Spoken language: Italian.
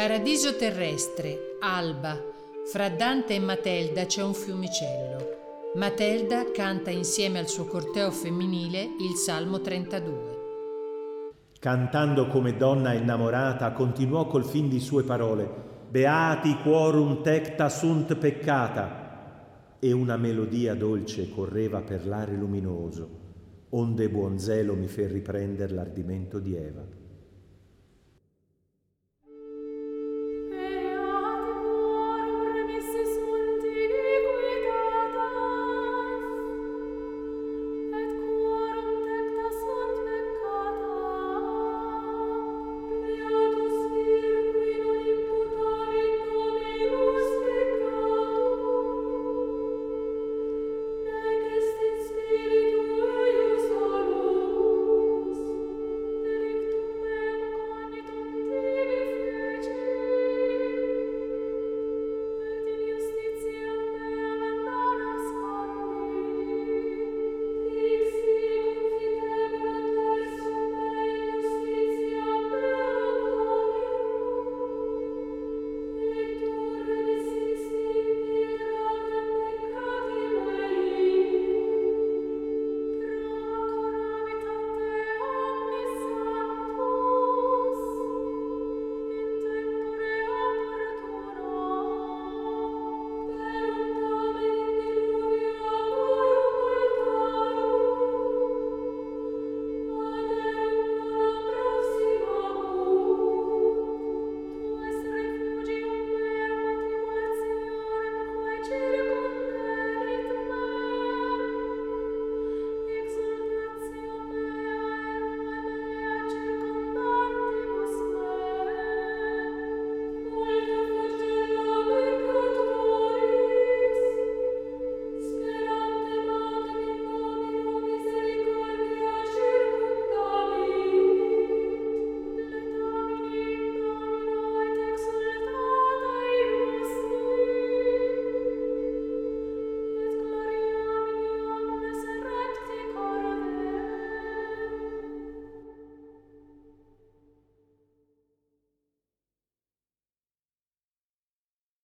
Paradiso terrestre, alba. Fra Dante e Matelda c'è un fiumicello. Matelda canta insieme al suo corteo femminile il Salmo 32. Cantando come donna innamorata, continuò col fin di sue parole: Beati quorum tecta sunt peccata. E una melodia dolce correva per l'aere luminoso, onde buon zelo mi fe riprender l'ardimento di Eva.